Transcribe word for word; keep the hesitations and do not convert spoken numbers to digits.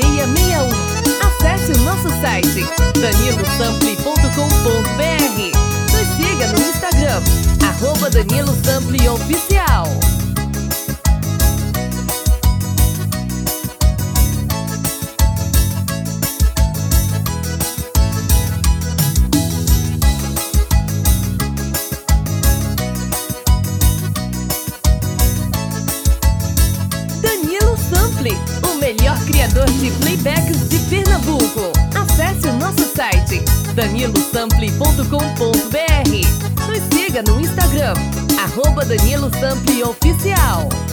seis seis um. Acesse o nosso site danilo sample ponto com ponto br. Nos siga no Instagram, arroba Danilo Sample Oficial. Danilo Sample, o melhor criador de playbacks de Pernambuco. Acesse o nosso site danilo sample ponto com ponto br. Nos siga no Instagram, arroba Danilo Sample Oficial.